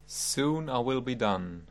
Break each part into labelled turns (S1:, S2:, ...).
S1: Soon I will be done.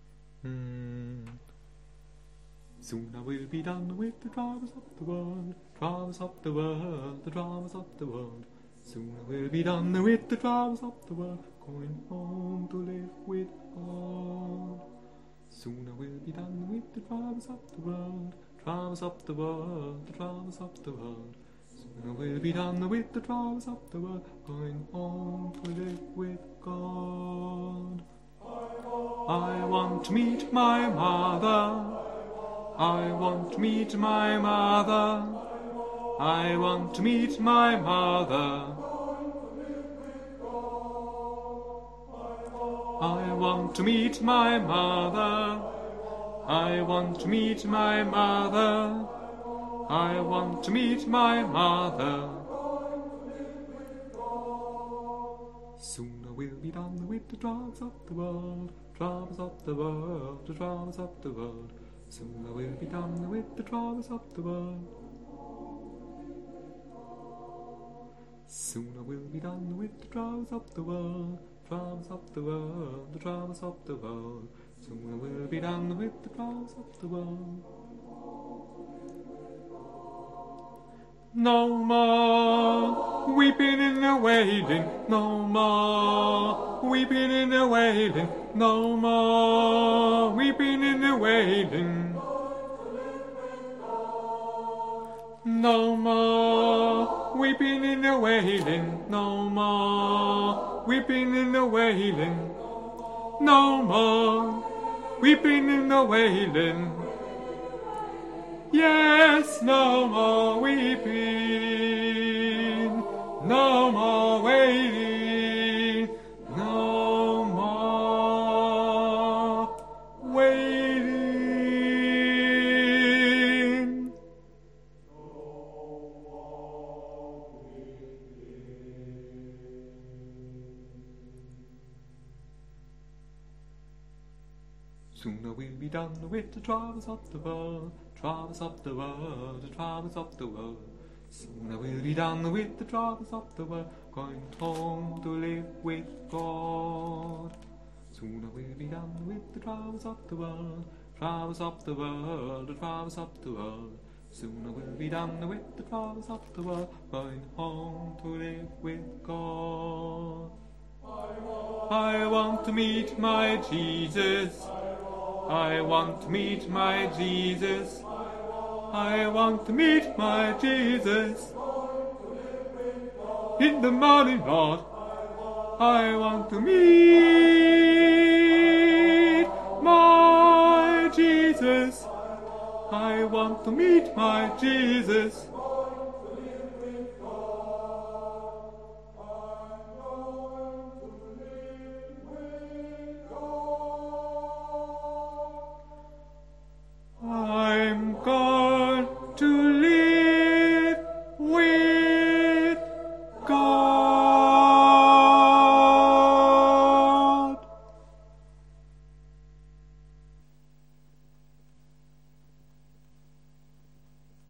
S2: Soon I will be done with the dramas of the world, dramas of the world, the dramas of the world. Soon I will be done with the dramas of the world, going home to live with God. Soon I will be done with the dramas of the world, dramas of the world, the dramas of the world. Soon I will be done with the dramas of the world, going home to live with God. I want to meet my mother. I want to meet my mother. I want to meet my mother. I want to meet my mother. I want to meet my mother. I want to meet my mother. Soon I will be done with the dramas of the world, dramas of the world, the dramas of the world. Soon I will be done with the dramas of the world. Soon I will be done with the dramas of the world, dramas of the world, the dramas of the world. Soon I will be done with the dramas of the world. No more weeping and wailing, no more weeping and wailing, no more weeping and wailing. No more weeping and wailing, no more weeping and wailing, no more weeping and wailing. Yes, no more weeping, no more wailing, no more wailing. Soon I will be done with the dramas of the world, dramas of the world, the dramas of the world. Soon I will be done with the dramas of the world, going home to live with God. Soon I will be done with the dramas of the world, dramas of the world, the dramas of the world. Soon I will be done with the dramas of the world, going home to live with God. I want to meet my Jesus. I want to meet my Jesus. I want to meet my Jesus. In the morning, Lord, I want to meet my Jesus. I want to meet my Jesus.